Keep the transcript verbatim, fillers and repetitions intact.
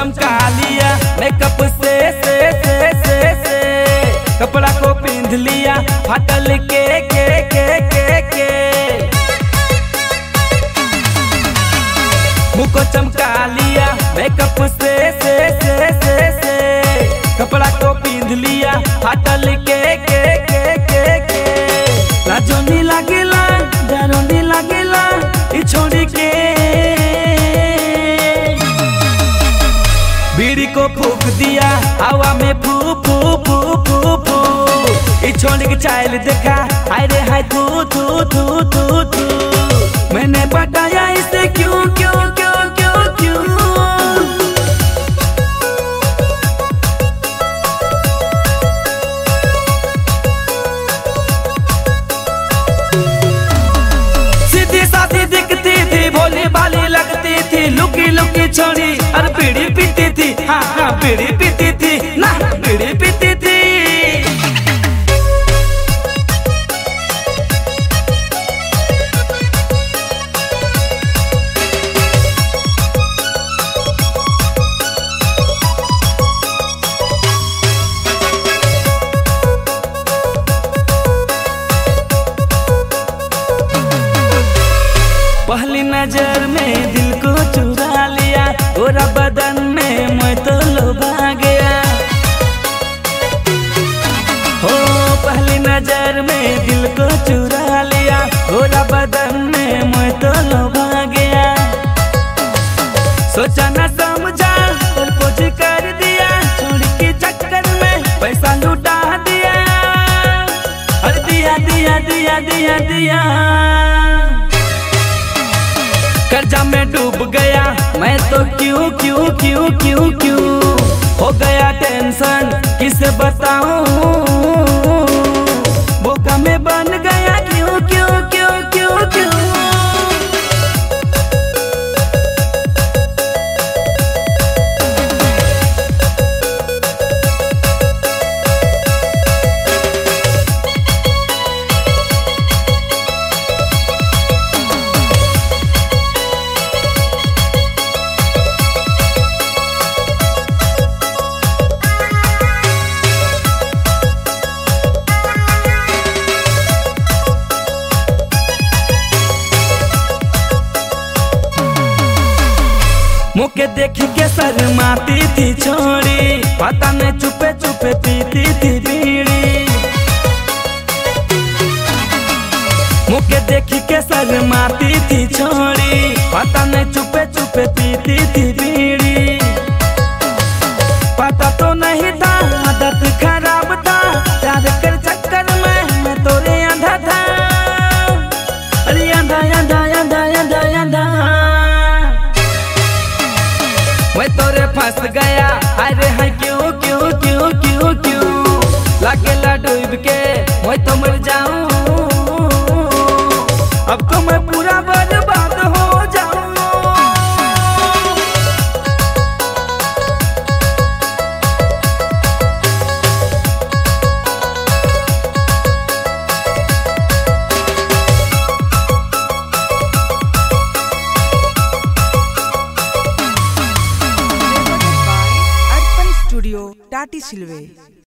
चमका लिया मेकअप से से से से से कपड़ा को पिंध लिया फाटल के के के के के मुँह को चमका लिया मेकअप से से से से से कपड़ा को पिंध लिया फाटल के के के के के लाजोनी लागेला डरोनी लागेला ई छोड़ी के बीड़ी को फूक दिया हवा में फू फू फू फू फू ई छोड़ के चाल देखा हाय रे हाय तू तू तू तू तू मैंने बताया इसे क्यों क्यों क्यों क्यों क्यों सीधी साधी दिखती थी भोली भाली लगती थी लुकी लुकी छोड़ी और बीड़ी पीती थी हाँ हाँ बीड़ी पीती थी ना बीड़ी पीती थी पहली नजर में दिल को चुरा लिया पूरा बदन में मैं तो लोभा गया हो पहली नजर में दिल को चुरा लिया पूरा बदन में मैं तो लोभा गया सोचा न समझा और कुछ कर दिया छोड़ के चक्कर में पैसा लुटा दिया और दिया दिया दिया दिया दिया कर्जा में डूब गया मैं तो क्यों क्यों क्यों क्यों क्यों हो गया टेंशन किसे बताऊं बोका में बन गया क्यों क्यों क्यों क्यों क्यों मुझे देखी के शर्माती थी छोड़ी पता नहीं चुपे चुपे पीती थी बीड़ी मुझे देखी के शर्माती थी छोड़ी पता नहीं चुपे चुपे पीती थी बीड़ी पता तो नहीं था आदत खराब था प्यार कर चक्कर में मैं तोरे अंधा था अरे अंधा अंधा अंधा अंधा अंधा मैं तोरे फंस गया अरे हाय क्यों क्यों क्यों क्यों क्यों लगेला डूब के मैं तो मर जाऊं अब तो मैं पूरा बर्बाद हो जाऊं स्टूडियो टाटी सिल्वे।